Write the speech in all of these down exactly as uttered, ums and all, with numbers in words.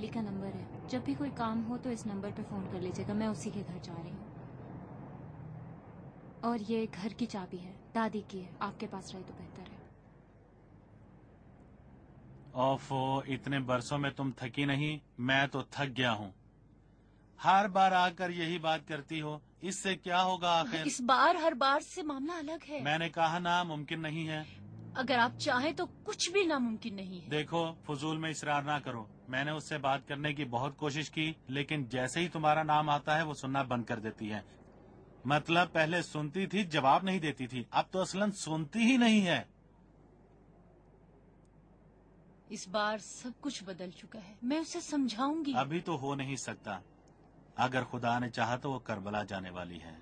दिल्ली का नंबर है। जब भी कोई काम हो तो इस नंबर पे फोन कर लीजिएगा, मैं उसी के घर जा रही हूँ। और ये घर की चाबी है, दादी की है, आपके पास रहे तो बेहतर है। ओफो, इतने बरसों में तुम थकी नहीं? मैं तो थक गया हूँ। हर बार आकर यही बात करती हो, इससे क्या होगा आखिर? इस बार हर बार से मामला अलग है। मैंने कहा ना, मुमकिन नहीं है। अगर आप चाहें तो कुछ भी नामुमकिन नहीं है। देखो, फजूल में इसरार ना करो। मैंने उससे बात करने की बहुत कोशिश की, लेकिन जैसे ही तुम्हारा नाम आता है वो सुनना बंद कर देती है। मतलब पहले सुनती थी, जवाब नहीं देती थी, अब तो असलन सुनती ही नहीं है। इस बार सब कुछ बदल चुका है, मैं उसे समझाऊंगी। अभी तो हो नहीं सकता। अगर खुदा ने चाहा तो वो करबला जाने वाली है।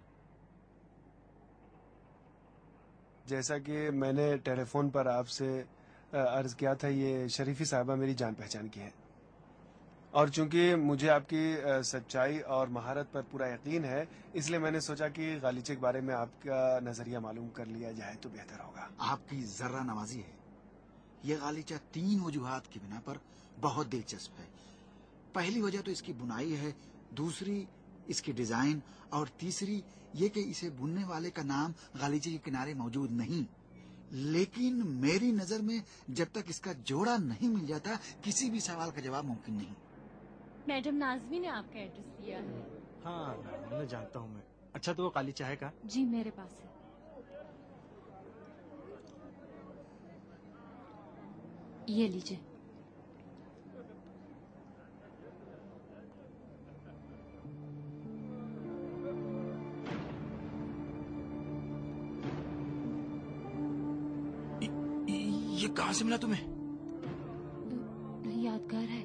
जैसा कि मैंने टेलीफोन पर आपसे अर्ज किया था, ये शरीफी साहिबा मेरी जान पहचान की है, और चूंकि मुझे आपकी सच्चाई और महारत पर पूरा यकीन है, इसलिए मैंने सोचा कि गालीचे के बारे में आपका नजरिया मालूम कर लिया जाए तो बेहतर होगा। आपकी जर्रा नवाजी है। यह गालीचा तीन वजूहात की बिना पर बहुत दिलचस्प है। पहली वजह तो इसकी बुनाई है, दूसरी इसकी डिजाइन, और तीसरी ये कि इसे बुनने वाले का नाम गालीचे के किनारे मौजूद नहीं। लेकिन मेरी नजर में जब तक इसका जोड़ा नहीं मिल जाता, किसी भी सवाल का जवाब मुमकिन नहीं। मैडम नाज़मी ने आपका एड्रेस दिया है। हाँ मैडम, मैं जानता हूँ मैं। अच्छा, तो वो गालीचा है का? जी मेरे पास है। ये लीजिए। ये कहाँ से मिला तुम्हें? यादगार है।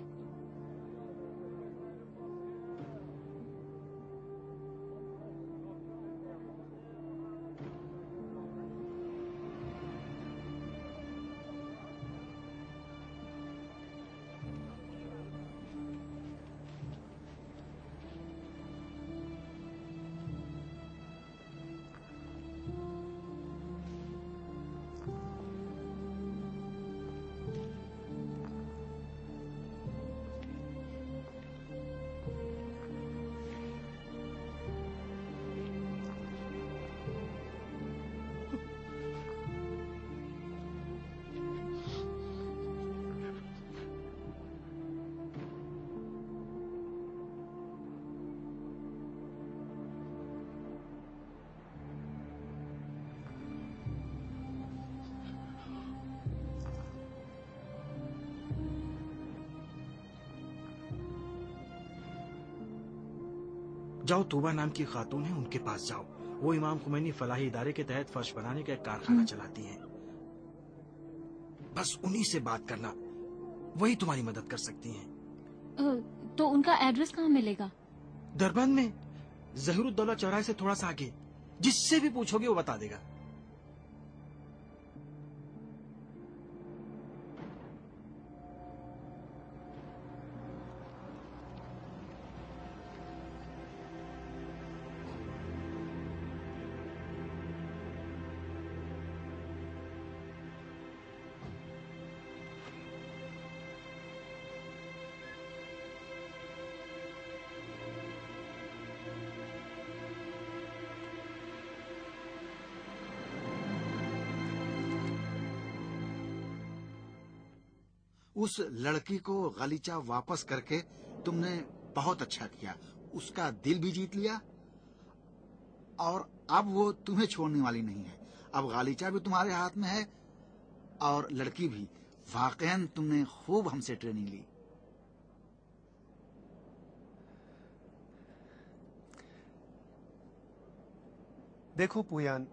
जाओ, तूबा नाम की खातून है, उनके पास जाओ। वो इमाम खुमैनी फलाही इदारे के तहत फर्श बनाने का एक कारखाना चलाती हैं। बस उन्हीं से बात करना, वही तुम्हारी मदद कर सकती हैं। तो उनका एड्रेस कहाँ मिलेगा? दरबंद में, ज़हीरुद्दौला चौराहे से थोड़ा सा आगे। जिससे भी पूछोगे वो बता देगा। उस लड़की को गालीचा वापस करके तुमने बहुत अच्छा किया। उसका दिल भी जीत लिया, और अब वो तुम्हें छोड़ने वाली नहीं है। अब गालीचा भी तुम्हारे हाथ में है और लड़की भी। वाकईन तुमने खूब हमसे ट्रेनिंग ली। देखो पूयान,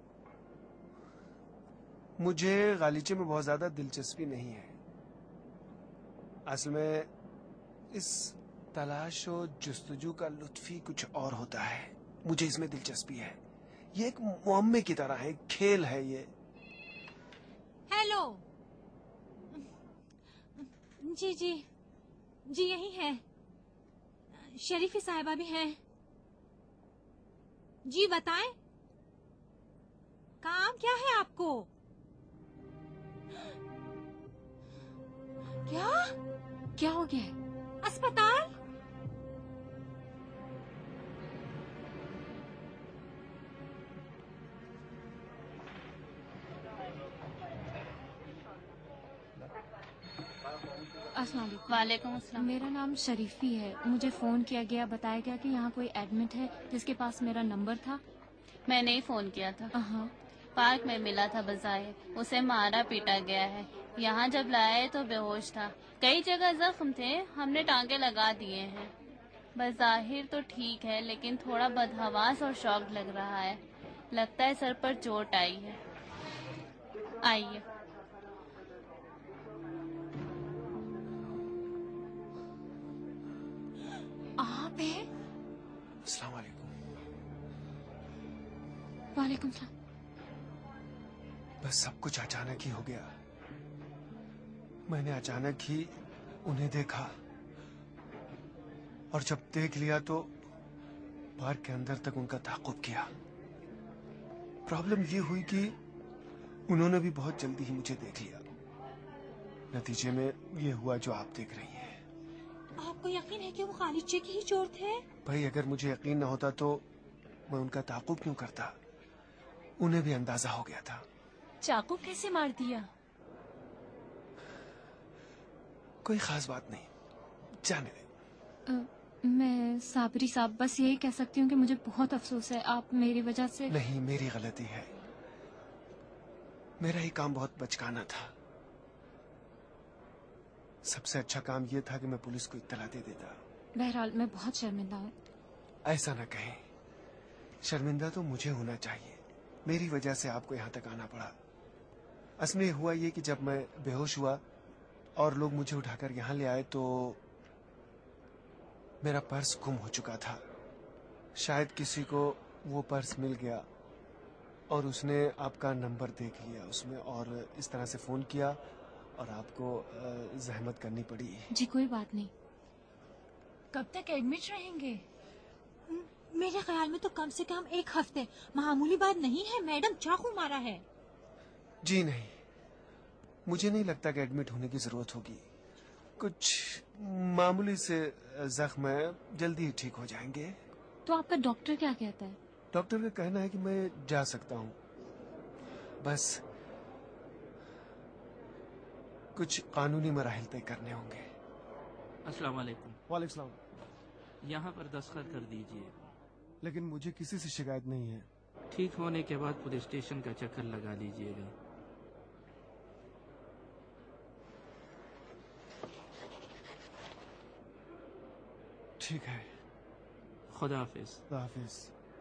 मुझे गालीचे में बहुत ज्यादा दिलचस्पी नहीं है। असल में इस तलाश और जुस्तजू का लुत्फ ही कुछ और होता है। मुझे इसमें दिलचस्पी है। ये एक मुअम्मे की तरह है, खेल है ये। हेलो। जी जी जी यही है। शरीफी साहिबा भी हैं। जी बताएं, काम क्या है आपको? क्या क्या हो गया है? अस्पताल? अस्सलाम वालेकुम। वालेकुम अस्सलाम। मेरा नाम शरीफी है। मुझे फोन किया गया, बताया गया कि यहाँ कोई एडमिट है जिसके पास मेरा नंबर था। मैंने ही फोन किया था। हाँ। पार्क में मिला था बज़ाहिर, उसे मारा पीटा गया है। यहाँ जब लाए तो बेहोश था, कई जगह जख्म थे, हमने टांगे लगा दिए हैं। बज़ाहिर तो ठीक है लेकिन थोड़ा बदहवास और शॉक लग रहा है। लगता है सर पर चोट आई है। आइए। आप हैं? अस्सलाम वालेकुम। वालेकुम सलाम। बस सब कुछ अचानक ही हो गया। मैंने अचानक ही उन्हें देखा और जब देख लिया तो पार्क के अंदर तक उनका ताक़ुब किया। प्रॉब्लम ये हुई कि उन्होंने भी बहुत जल्दी ही मुझे देख लिया। नतीजे में ये हुआ जो आप देख रही हैं। आपको यकीन है कि वो खालिचे की ही चोर थे? भाई अगर मुझे यकीन न होता तो मैं उनका ताक़ुब क्यों करता। उन्हें भी अंदाजा हो गया था। चाकू कैसे मार दिया? कोई खास बात नहीं, जाने दे। अ, मैं साबरी साहब बस यही कह सकती हूँ कि मुझे बहुत अफसोस है, आप मेरी वजह से। नहीं, मेरी गलती है। मेरा ही काम बहुत बचकाना था। सबसे अच्छा काम यह था कि मैं पुलिस को इत्तला दे देता। बहरहाल मैं बहुत शर्मिंदा हूँ। ऐसा न कहें, शर्मिंदा तो मुझे होना चाहिए। मेरी वजह से आपको यहाँ तक आना पड़ा। असल में हुआ ये कि जब मैं बेहोश हुआ और लोग मुझे उठाकर यहाँ ले आए तो मेरा पर्स गुम हो चुका था। शायद किसी को वो पर्स मिल गया और उसने आपका नंबर देख लिया उसमें और इस तरह से फोन किया और आपको जहमत करनी पड़ी। जी कोई बात नहीं। कब तक एडमिट रहेंगे? मेरे ख्याल में तो कम से कम एक हफ्ते। मामूली बात नहीं है, मैडम चाकू मारा है। जी नहीं, मुझे नहीं लगता कि एडमिट होने की जरूरत होगी। कुछ मामूली से जख्म है, जल्दी ही ठीक हो जाएंगे। तो आपका डॉक्टर क्या कहता है? डॉक्टर का कहना है कि मैं जा सकता हूँ, बस कुछ कानूनी मराहिल तय करने होंगे। अस्सलाम वालेकुम। वालेकुम सलाम। यहाँ पर दस्तखत कर दीजिए। लेकिन मुझे किसी से शिकायत नहीं है। ठीक होने के बाद पुलिस स्टेशन का चक्कर लगा लीजिएगा। ठीक है। खुदा हाफिज। खुदा हाफिज।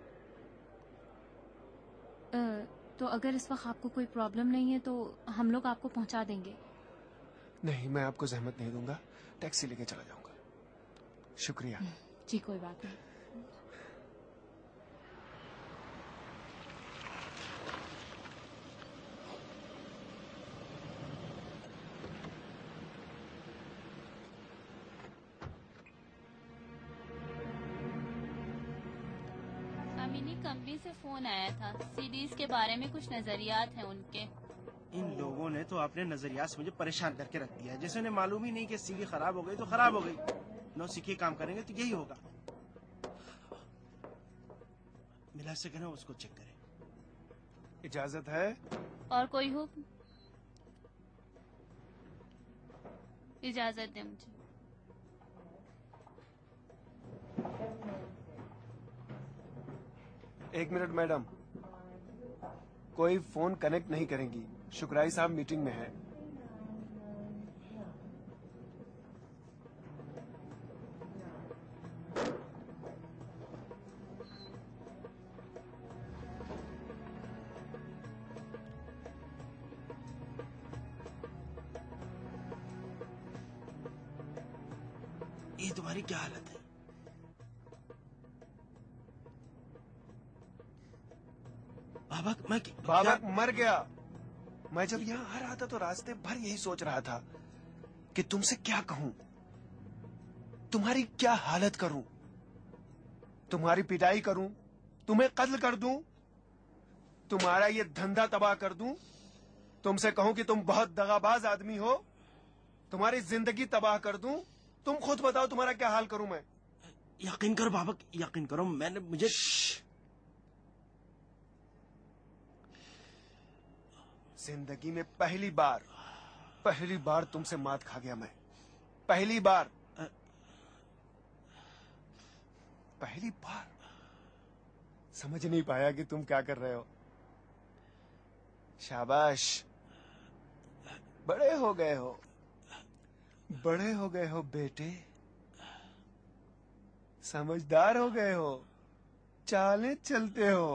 अ, तो अगर इस वक्त आपको कोई प्रॉब्लम नहीं है तो हम लोग आपको पहुंचा देंगे। नहीं, मैं आपको जहमत नहीं दूंगा, टैक्सी लेके चला जाऊंगा। शुक्रिया। जी कोई बात नहीं। अमीनी कंपनी से फोन आया था, सीडीज के बारे में कुछ नजरियात हैं उनके। इन लोगों ने तो अपने नजरियात से मुझे परेशान करके रख दिया है। जैसे उन्हें मालूम ही नहीं कि सीडी खराब हो गई तो खराब हो गई। नौ सीखे काम करेंगे तो यही होगा। मिला से कहना उसको चेक करें। इजाजत है? और कोई हुक्म? इजाजत दे मुझे। एक मिनट मैडम, कोई फोन कनेक्ट नहीं करेंगी। शुक्राई साहब मीटिंग में है। ये तुम्हारी क्या हालत है? बाबा मैं बाबा मर गया। मैं जब यहाँ आ रहा था तो रास्ते भर यही सोच रहा था कि तुमसे क्या कहूं, तुम्हारी क्या हालत करूं, तुम्हारी पिटाई करूं, तुम्हें कत्ल कर दूं, तुम्हारा ये धंधा तबाह कर दूं, तुमसे कहूं कि तुम बहुत दगाबाज आदमी हो, तुम्हारी जिंदगी तबाह कर दूं, तुम खुद बताओ तुम्हारा क्या हाल करूं मैं? यकीन करो बाबा, यकीन करो, मैंने मुझे जिंदगी में पहली बार पहली बार तुमसे मात खा गया मैं। पहली बार पहली बार समझ नहीं पाया कि तुम क्या कर रहे हो। शाबाश, बड़े हो गए हो, बड़े हो गए हो बेटे, समझदार हो गए हो, चालें चलते हो।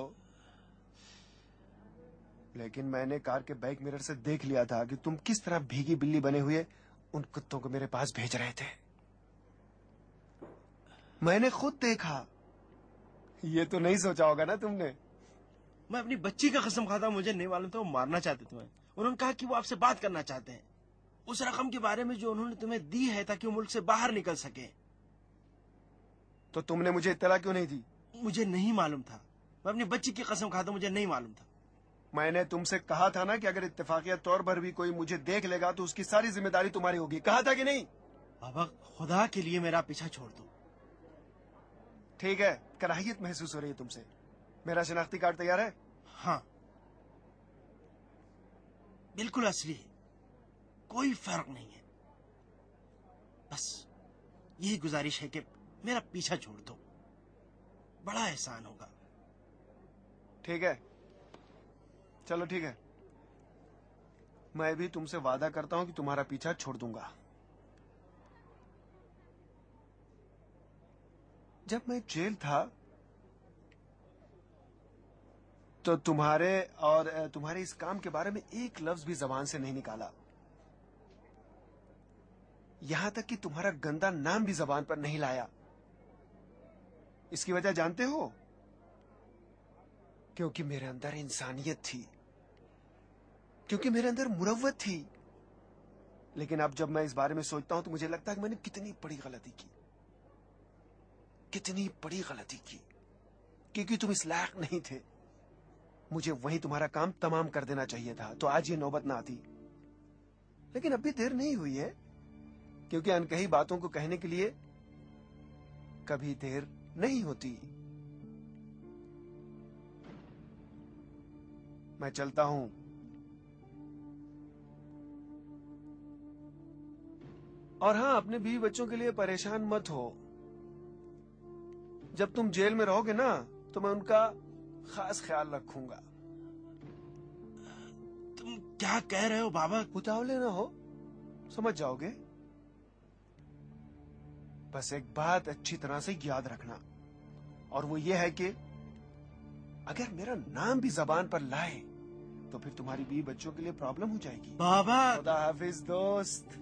लेकिन मैंने कार के बैक मिरर से देख लिया था कि तुम किस तरह भीगी बिल्ली बने हुए उन कुत्तों को मेरे पास भेज रहे थे। मैंने खुद देखा। ये तो नहीं सोचा होगा ना तुमने? मैं अपनी बच्ची का कसम खाता हूं, मुझे नहीं मालूम था वो मारना चाहते तुम्हें। उन्होंने कहा कि वो आपसे बात करना चाहते हैं, उस रकम के बारे में जो उन्होंने तुम्हें दी है ताकि वो मुल्क से बाहर निकल सके। तो तुमने मुझे इत्तला क्यों नहीं दी? मुझे नहीं मालूम था, मैं अपनी बच्ची की कसम खाता हूं, मुझे नहीं मालूम था। मैंने तुमसे कहा था ना कि अगर इत्तेफाकिया तौर पर भी कोई मुझे देख लेगा तो उसकी सारी जिम्मेदारी तुम्हारी होगी। कहा था कि नहीं? बाबा खुदा के लिए मेरा पीछा छोड़ दो। ठीक है, कराहियत महसूस हो रही है तुमसे। मेरा शनाख्ती कार्ड तैयार है? हाँ, बिल्कुल असली है, कोई फर्क नहीं है। बस यही गुजारिश है कि मेरा पीछा छोड़ दो, बड़ा एहसान होगा। ठीक है, चलो ठीक है, मैं भी तुमसे वादा करता हूं कि तुम्हारा पीछा छोड़ दूंगा। जब मैं जेल था तो तुम्हारे और तुम्हारे इस काम के बारे में एक लफ्ज भी जबान से नहीं निकाला। यहां तक कि तुम्हारा गंदा नाम भी जबान पर नहीं लाया। इसकी वजह जानते हो? क्योंकि मेरे अंदर इंसानियत थी, क्योंकि मेरे अंदर मुरव्वत थी। लेकिन अब जब मैं इस बारे में सोचता हूं तो मुझे लगता है कि मैंने कितनी बड़ी गलती की, कितनी बड़ी गलती की, क्योंकि तुम इस लायक नहीं थे। मुझे वहीं तुम्हारा काम तमाम कर देना चाहिए था, तो आज ये नौबत ना आती। लेकिन अभी देर नहीं हुई है, क्योंकि अनकही बातों को कहने के लिए कभी देर नहीं होती। मैं चलता हूं। और हां, अपने बीवी बच्चों के लिए परेशान मत हो। जब तुम जेल में रहोगे ना तो मैं उनका खास ख्याल रखूंगा। तुम क्या कह रहे हो बाबा? उतावले ना हो, समझ जाओगे। बस एक बात अच्छी तरह से याद रखना, और वो ये है कि अगर मेरा नाम भी जबान पर लाए तो फिर तुम्हारी बीवी बच्चों के लिए प्रॉब्लम हो जाएगी। बाबा, खुदा हाफिज दोस्त।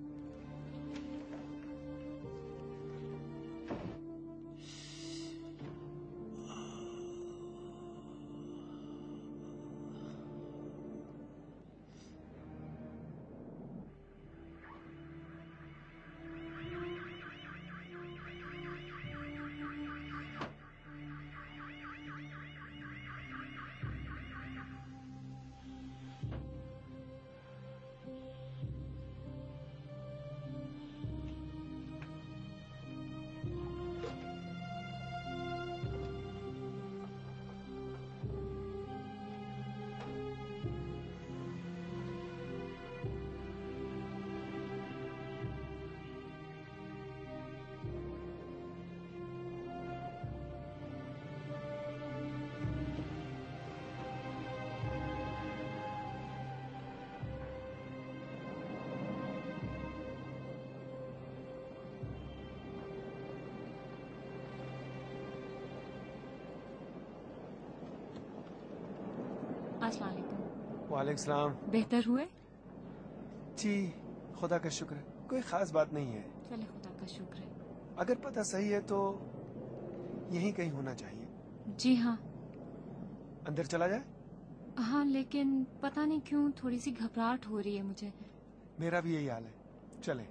अस्सलाम वालेकुम। वालेकुम सलाम। बेहतर हुए? जी, खुदा का शुक्र है, कोई खास बात नहीं है। चले, खुदा का शुक्र है। अगर पता सही है तो यहीं कहीं होना चाहिए। जी हाँ। अंदर चला जाए? हाँ, लेकिन पता नहीं क्यों थोड़ी सी घबराहट हो रही है मुझे। मेरा भी यही हाल है, चले।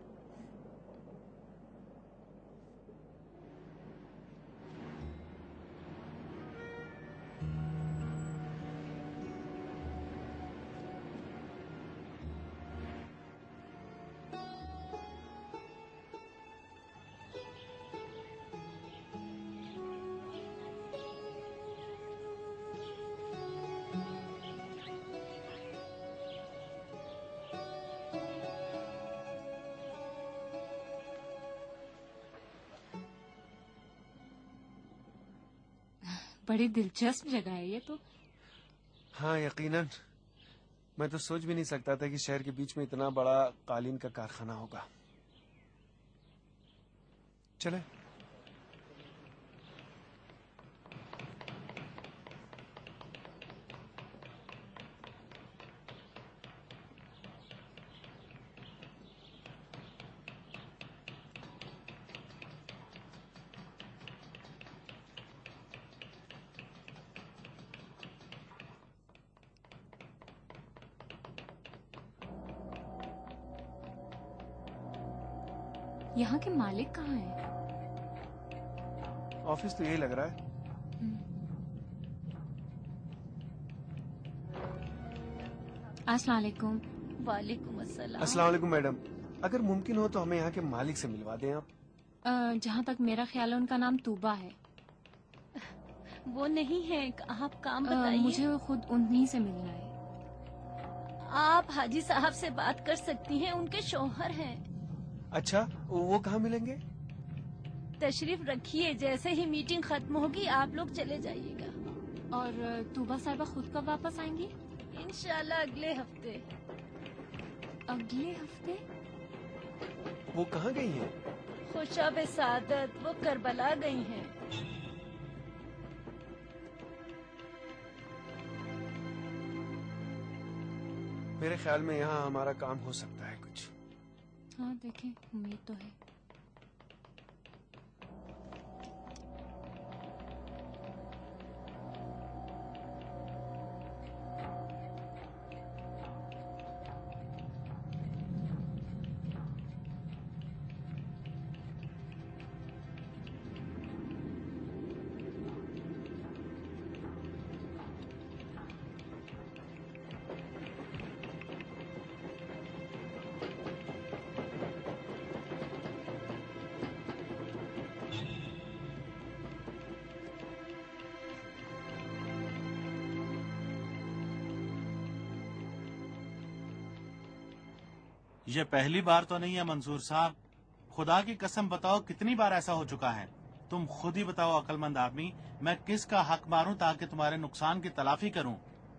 बड़ी दिलचस्प जगह है ये तो। हाँ यकीनन, मैं तो सोच भी नहीं सकता था कि शहर के बीच में इतना बड़ा कालीन का कारखाना होगा। चले। यहाँ के मालिक कहाँ हैं? ऑफिस तो यही लग रहा है। अस्सलाम वालेकुम। वालेकुम अस्सलाम। अस्सलाम वालेकुम मैडम, अगर मुमकिन हो तो हमें यहाँ के मालिक से मिलवा दें आप। अ, जहाँ तक मेरा ख्याल है उनका नाम तूबा है। वो नहीं है, आप काम अ, बताइए। मुझे खुद उन्हीं से मिलना है। आप हाजी साहब से बात कर सकती हैं, उनके शौहर हैं। अच्छा, वो कहाँ मिलेंगे? तशरीफ रखिए, जैसे ही मीटिंग खत्म होगी आप लोग चले जाइएगा। और तूबा साहिबा खुद कब वापस आएंगी? इंशाल्लाह अगले हफ्ते। अगले हफ्ते? वो कहाँ गई हैं? खुशाब सादत, वो करबला गई हैं। मेरे ख्याल में यहाँ हमारा काम हो सकता है कुछ। हाँ देखें, उम्मीद तो है। ये पहली बार तो नहीं है मंसूर साहब। खुदा की कसम बताओ कितनी बार ऐसा हो चुका है। तुम खुद ही बताओ अक्लमंद आदमी, मैं किसका हक मारूं ताकि तुम्हारे नुकसान की तलाफी करूं।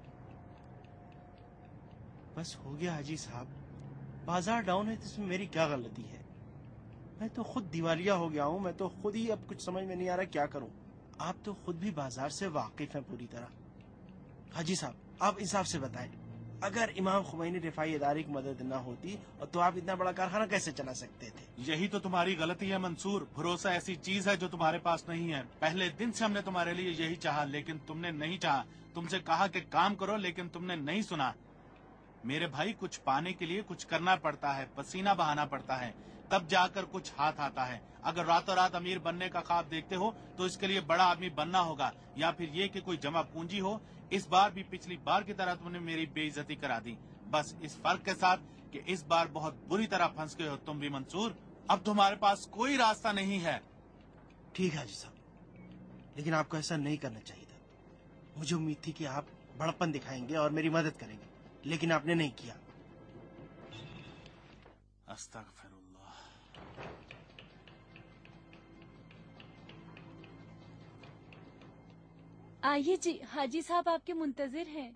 बस हो गया हाजी साहब, बाजार डाउन है तो इसमें मेरी क्या गलती है? मैं तो खुद दिवालिया हो गया हूँ। मैं तो खुद ही अब कुछ समझ में नहीं आ रहा क्या करूँ। आप तो खुद भी बाजार से वाकिफ हैं पूरी तरह। हाजी साहब, आप इंसाफ से बताएं, अगर इमाम खुमैनी रिफाई इदारे की मदद न होती तो आप इतना बड़ा कारखाना कैसे चला सकते थे? यही तो तुम्हारी गलती है मंसूर। भरोसा ऐसी चीज है जो तुम्हारे पास नहीं है। पहले दिन से हमने तुम्हारे लिए यही चाहा, लेकिन तुमने नहीं चाहा। तुमसे कहा कि काम करो, लेकिन तुमने नहीं सुना। मेरे भाई, कुछ पाने के लिए कुछ करना पड़ता है, पसीना बहाना पड़ता है, तब जाकर कुछ हाथ आता है। अगर रातों रात अमीर बनने का ख्वाब देखते हो तो इसके लिए बड़ा आदमी बनना होगा, या फिर ये कि कोई जमा पूंजी हो। इस बार भी पिछली बार की तरह तुमने मेरी बेइज्जती करा दी, बस इस फर्क के साथ कि इस बार बहुत बुरी तरह फंस गए हो तुम भी मंसूर। अब तुम्हारे पास कोई रास्ता नहीं है। ठीक है हाजी साहब, लेकिन आपको ऐसा नहीं करना चाहिए था। मुझे उम्मीद थी कि आप बड़प्पन दिखाएंगे और मेरी मदद करेंगे, लेकिन आपने नहीं किया। अस्तगफिरुल्लाह। आइए जी, हाजी साहब आपके मुंतजिर हैं।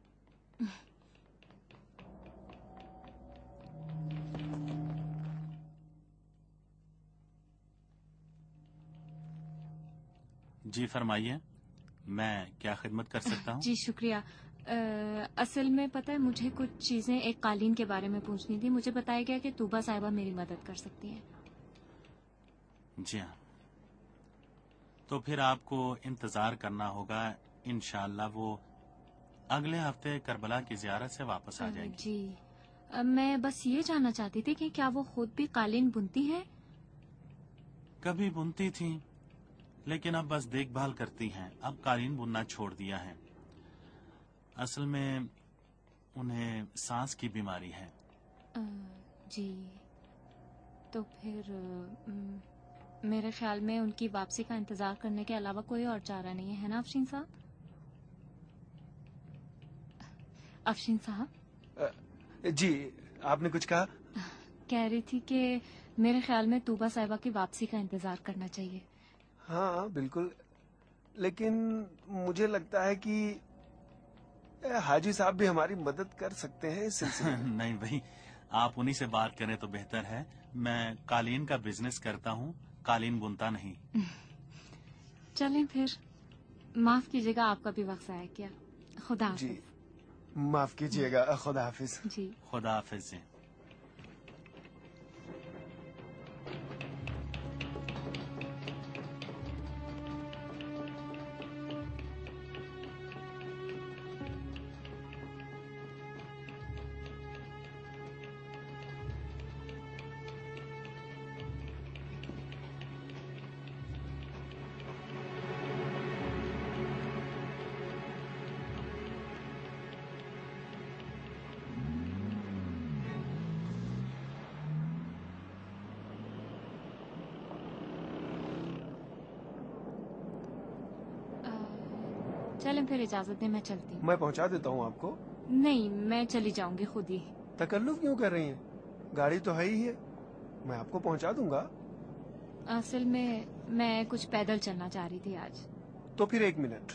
जी फरमाइए, मैं क्या खिदमत कर सकता हूँ? जी शुक्रिया। अ, असल में पता है, मुझे कुछ चीजें एक कालीन के बारे में पूछनी थी। मुझे बताया गया कि तूबा साहिबा मेरी मदद कर सकती हैं। जी हाँ, तो फिर आपको इंतजार करना होगा। इंशाअल्लाह वो अगले हफ्ते करबला की जियारत से वापस आ जाएगी। जी, अ, मैं बस ये जानना चाहती थी कि क्या वो खुद भी कालीन बुनती हैं? कभी बुनती थी, लेकिन अब बस देखभाल करती हैं। अब कालीन बुनना छोड़ दिया है। असल में उन्हें सांस की बीमारी है। अ, जी, तो फिर अ, म, मेरे ख्याल में उनकी वापसी का इंतजार करने के अलावा कोई और चारा नहीं है, है ना अफशीन साहब? अफशीन साहब जी, आपने कुछ कहा? कह रही थी कि मेरे ख्याल में तूबा साहिबा की वापसी का इंतजार करना चाहिए। हाँ बिल्कुल, लेकिन मुझे लगता है कि हाजी साहब भी हमारी मदद कर सकते हैं इस सिलसिले में। नहीं भाई, आप उन्हीं से बात करें तो बेहतर है। मैं कालीन का बिजनेस करता हूँ, कालीन बुनता नहीं। चलें फिर, माफ कीजिएगा आपका भी वक्त आया क्या। खुदा जी हाफिज। माफ कीजिएगा, खुदा हाफिज। जी खुदा हाफिज जी। चलें फिर, इजाजत दें, मैं चलती हूँ। मैं पहुंचा देता हूँ आपको। नहीं, मैं चली जाऊंगी खुद ही। तकल्लुफ क्यों कर रही हैं? गाड़ी तो है ही है, मैं आपको पहुंचा दूंगा। असल में मैं कुछ पैदल चलना चाह रही थी आज। तो फिर एक मिनट।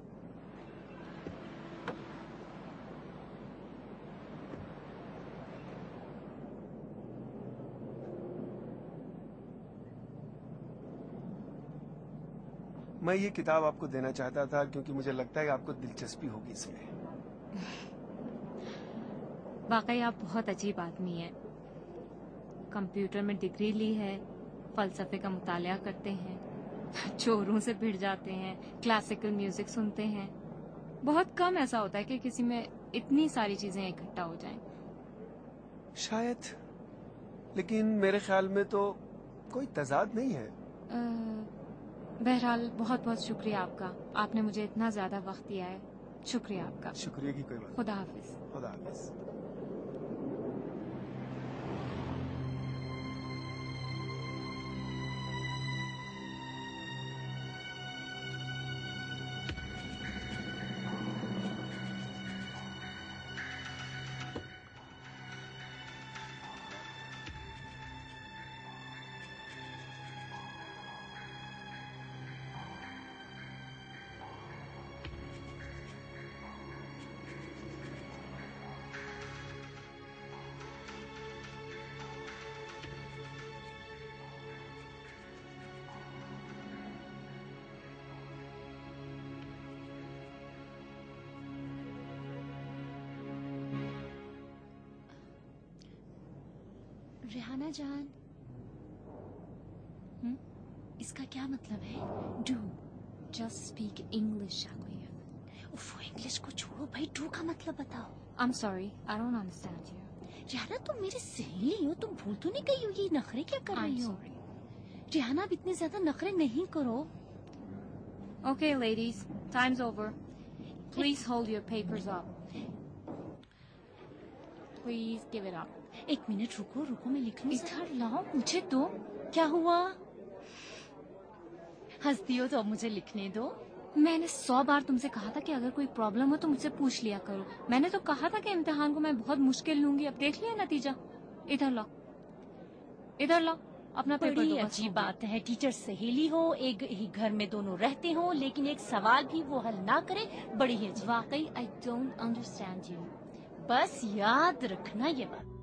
मैं ये किताब आपको देना चाहता था क्योंकि मुझे लगता है कि आपको दिलचस्पी होगी इसमें। वाकई आप बहुत अजीब आदमी हैं। कंप्यूटर में डिग्री ली है, फलसफे का मुतालिया करते हैं, चोरों से भिड़ जाते हैं, क्लासिकल म्यूजिक सुनते हैं। बहुत कम ऐसा होता है कि किसी में इतनी सारी चीजें इकट्ठा हो जाएं। शायद, लेकिन मेरे ख्याल में तो कोई तजाद नहीं है। अ, बहरहाल बहुत बहुत शुक्रिया आपका, आपने मुझे इतना ज्यादा वक्त दिया है। शुक्रिया आपका। शुक्रिया की कोई बात। खुदा हाफिज। खुदा हाफिज। रेहाना जान, हुँ? इसका क्या मतलब है? डू जस्ट स्पीक इंग्लिश शाकुया। वो इंग्लिश को छोड़ो भाई, डू का मतलब बताओ। I am sorry, I don't understand you. Rehana, तुम मेरी सहेली हो, तुम भूल तो नहीं गई हो? ये नखरे क्या कर रही हो? रेहाना, अब इतने ज्यादा नखरे नहीं करो। Okay, ladies, time's over. Please hold your papers up. Please give it up. एक मिनट रुको, रुको, मैं लिख लूं। इधर लाओ, मुझे दो। क्या हुआ? हंसती हो तो अब मुझे लिखने दो। मैंने सौ बार तुमसे कहा था कि अगर कोई प्रॉब्लम हो तो मुझसे पूछ लिया करो। मैंने तो कहा था कि इम्तिहान को मैं बहुत मुश्किल लूंगी। अब देख लिया नतीजा। इधर लाओ, इधर लाओ अपना पेपर बड़ी दो। अजीब बात है, टीचर सहेली हो, एक ही घर में दोनों रहते हो, लेकिन एक सवाल भी वो हल ना करे। बड़ी ही अजीब। वाकई आई डोंट अंडरस्टैंड यू। बस याद रखना ये बात।